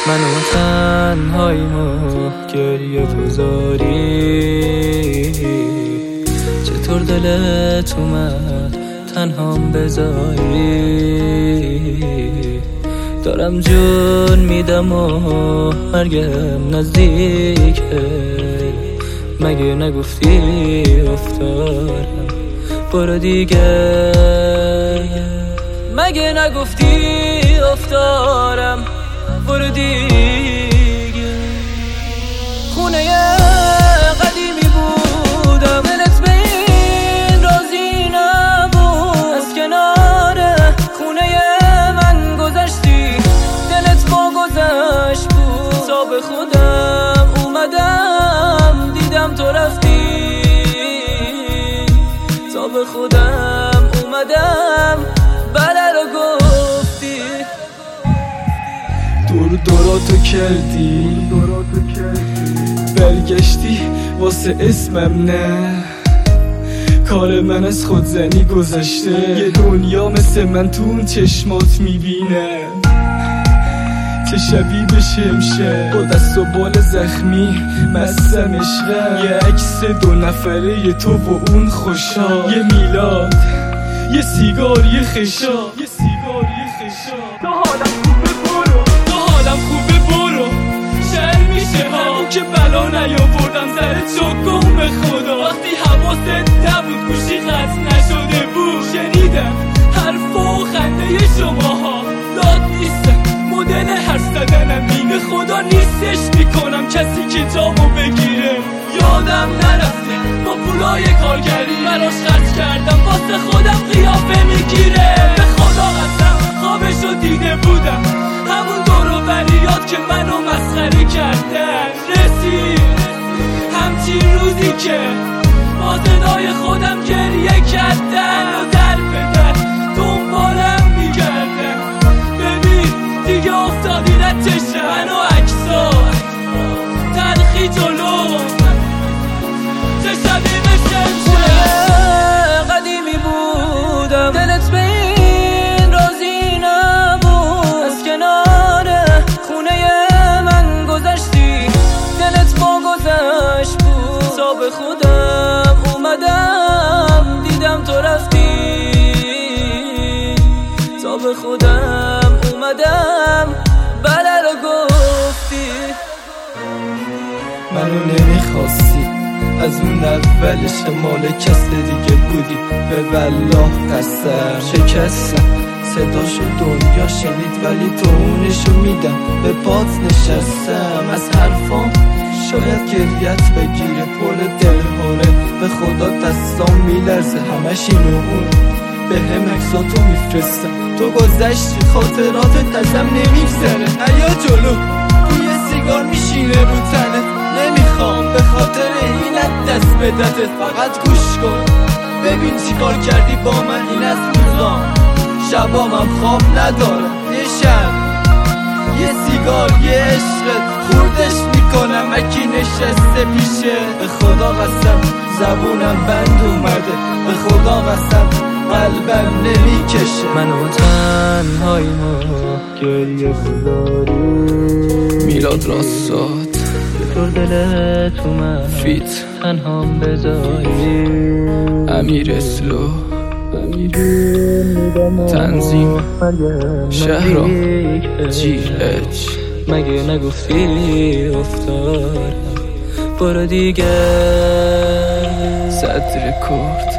منو تنهاییمو گریه گذاری، چطور دلت اومد تنهام بذاری؟ دارم جون میدم و مرگم نزدیکه، مگه نگفتی افتارم برو دیگه؟ مگه نگفتی افتارم برو دیگه؟ خونه قدیمی بودم، دلت به این راضی نبود، از کنار خونه من گذشتی، دلت با گذشت بود. تا به خودم اومدم دیدم تو رفتی، تا به خودم اومدم بله رو گفتی. دوراتو کردی برگشتی واسه اسمم، نه کار من از خودزنی گذشته، یه دنیا مثل من تو اون چشمات میبینه، چه شبیه بشه امشب با دست و بال زخمی مستم عشقم، یه عکس 2 نفره تو با اون خوشا، یه میلاد یه سیگار یه خشا، تو حالم خوبه برو، تو حالم خوبه برو، شهر میشه ها که بلا نیاوردم زرت شکم به خدا، وقتی حواست نبود گوشی قطع نشده بود، شنیدم حرف و خنده شماها، داد نیستم مدل حرف زدنم اینه، خدا نیستش میکنم کسی که جامو بگیره، یادم نرفته با پولای کارگری براش خرج کردم، واسه خودم قیافه میگیره، به خدا قسم خوابشو دیده بودم، همون دورو بریاد که منو مسخره کردن، رسید همچین روزی که با صدای خودم گریه کردن و در به در دنبالم میگردن، ببین دیگه افتادی در چشم من و عکسا تلخی جلو، چه شبیه بشه قدیمی بودم، دلت به این راضی نبود، از کنار خونه من گذشتی، دلت با گذشت بود. تا به خودم اومدم دیدم تو رفتی، تا به خودم اومدم بله رو گفتی. منو نمیخواستی از اون اولش مال کس دیگه بودی، به والله قسم شکستم، صداشو دنیا شنید ولی تو اونشو میدم، به پات نشستم از حرفام شاید گریت بگیره، پر دلهاره به خدا دستام میلرزه، همش اینو اون به هم عکساتو میفرستم، تو گذشتی خاطراتت ازم نمیگذره، ایا جلو بوی سیگار میشینه رو تنت، نمیخوام به خاطر اینت دست بدتت، فقط گوش کن ببین چیکار کردی با من، این از روزام شبامم خواب ندارم، یه شب یه سیگار یه عشقت خوردش میکنم اکی نشسته پیشه، به خدا قسم زبونم بند اومده، به خدا قسم قلبم نمیکشه، منو تنهاییمو گریه گذاری، میلاد راستاد چطور دلت اومد فیت تنهام بذاری؟ امیر اسلو تنظیم شهرام GH، مگه نگفتی افتارم برو دیگه؟ صدر کرد